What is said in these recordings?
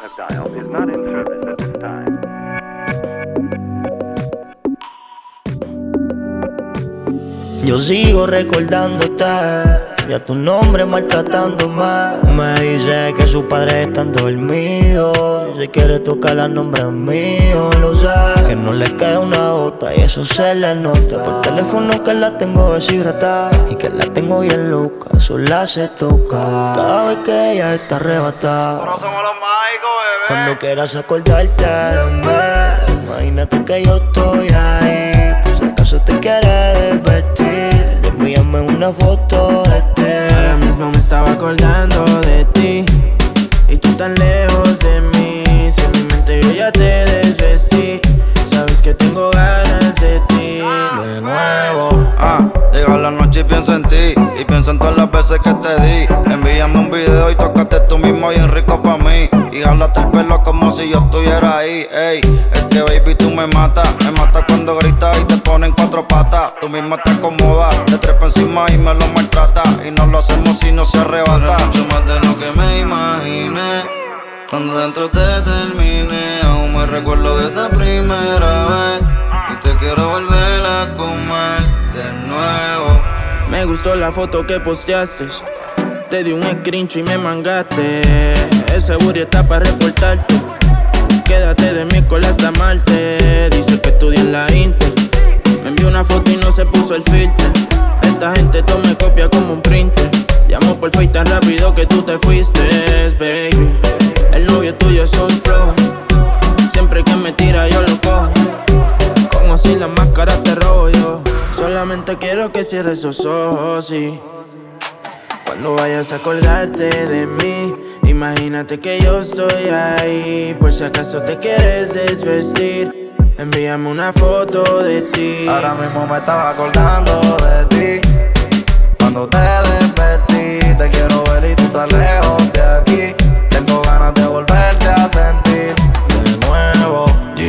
have dialed is not in service at this time. Yo sigo recordándote y a tu nombre maltratándome. Me dice que sus padres están dormidos. Si quiere tocar a nombre mío, lo sé. Que no le queda una gota y eso se le nota. Por teléfono que la tengo deshidratada y que la tengo bien loca, sola se toca. Cada vez que ella está arrebatada. No somos los mágicos, bebé. Cuando quieras acordarte de mí, imagínate que yo estoy ahí. Por si acaso te quieres desvestir, envíame una foto de ti. Ahora mismo me estaba acordando de ti y tú tan lejos de mí. Si en mi mente yo ya te desvestí, sabes que tengo ganas de ti. De nuevo, llega la noche y pienso en ti. Y pienso en todas las veces que te di. Envíame un video y tócate tú mismo bien rico pa' mí. Y jálate el pelo como si yo estuviera ahí. Ey, es que baby tú me matas cuando gritas y te ponen cuatro patas. Tú misma te acomodas, te trepa encima y me lo maltrata. Y no lo hacemos si no se arrebata. Pero mucho más de lo que me imaginé. Cuando dentro te terminé, aún me recuerdo de esa primera vez. Y te quiero volver a comer de nuevo. Me gustó la foto que posteaste. Te di un screenshot y me mangaste. Ese booty está para reportarte. Quédate de miércoles hasta martes. Dice que estudia en la Inter. Me envió una foto y no se puso el filtro. Esta gente todo me copia como un printer. Llamo por Face tan rápido que tú te fuiste, baby. El novio tuyo es un flow. Siempre que me tira yo lo cojo. Como si la máscara te robo yo. Solamente quiero que cierres esos ojos, sí. Cuando vayas a acordarte de mí, imagínate que yo estoy ahí. Por si acaso te quieres desvestir, envíame una foto de ti. Ahora mismo me estaba acordando de ti. Cuando te desvestí, te quiero ver y tú estás lejos de aquí. Tengo ganas de volverte a sentir de nuevo.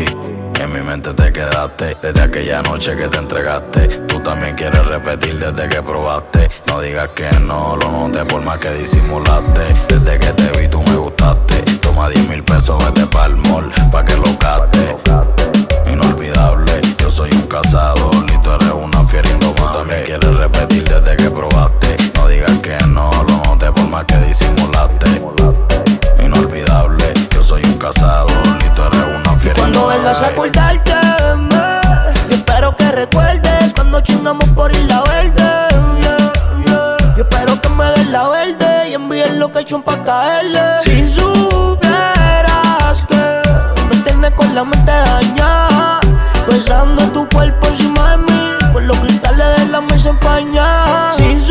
En mi mente te quedaste desde aquella noche que te entregaste. Tú también quieres repetir desde que probaste. No digas que no, lo noté por más que disimulaste. Desde que te vi tú me gustaste. Toma 10,000 pesos, vete pa'l mall pa' que lo gastes. Inolvidable, yo soy un cazador y tú eres una fiera indomable. Tú también quieres repetir desde que probaste. No digas que no, lo noté por más que disimulaste. Inolvidable, yo soy un cazador y tú eres una fiera Cuando indomable. vengas a acordarte de mí, yo espero que recuerdes cuando chingamos por Isla Verde, yeah, yeah. Yo espero que me des la verde y envíes location pa' caerle. Si supieras que me tienes con la mente dañada, pensando en tu cuerpo encima de mí, con los cristales de la mesa empañada. Si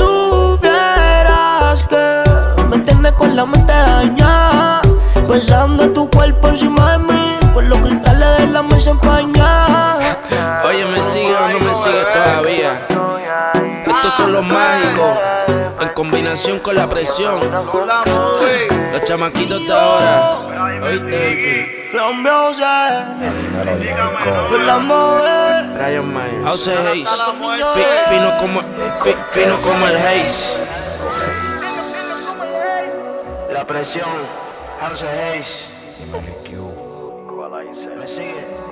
supieras que me tienes con la mente dañada, pensando en tu cuerpo encima de mí, con los cristales de la mesa empañada. Oye, ¿me sigues o no me sigues todavía? Estos son los mágicos, en combinación con la presión. Los chamaquitos de ahora. Oíste, baby. Flow Music, por la mujer. Ryan Myers, House Hayes. Fino como el Hayes. La presión, House Hayes. Dímelo, Q. Me sigue.